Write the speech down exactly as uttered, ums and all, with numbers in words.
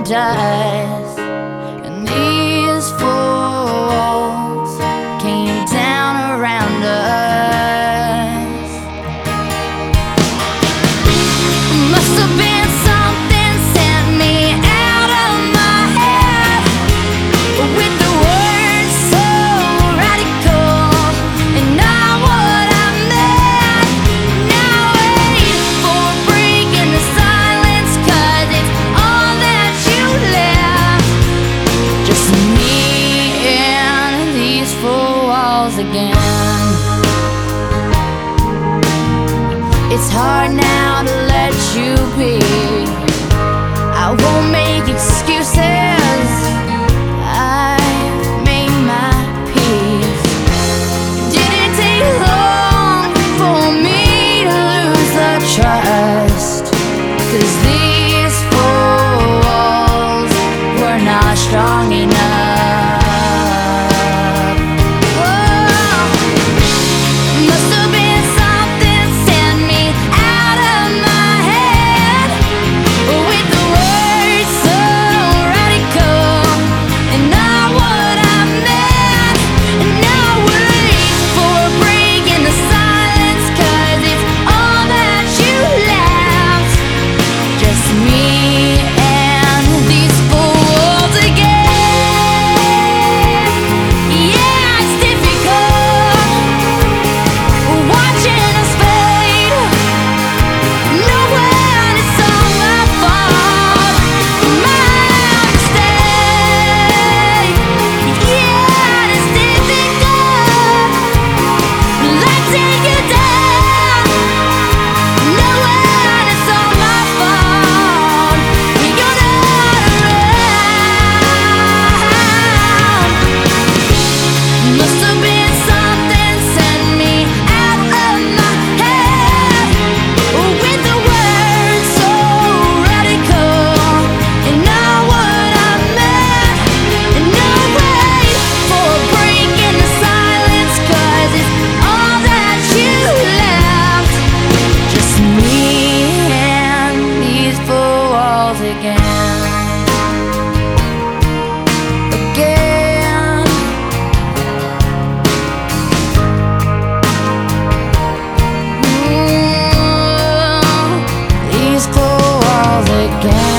dust, and these four walls came down around us. Must have been something sent me out of my head, with the words so radical and not what I meant. Now wait for a break in the silence, 'cause it's all that you left. Just me and these four walls again. It's hard now to let you be. I won't make excuses, I've made my peace. Didn't take long for me to lose the trust, 'cause these four walls were not strong enough. Whoa. Must have been something sent me out of my head, with the words so radical and not what I meant. And now wait for a break in the silence, 'cause it's all that you left. Just me and these four walls again. Yeah, it's difficult watching us fade, knowing it's all my fault, my mistake. Yeah, it's difficult letting you down, knowing it's all my fault. You're not around. Must have been something sent me out of my head, with the words so radical and not what I meant. And now wait for a break in the silence, 'cause it's all that you left. Just me and these four walls again. Again. Mm, these four walls again.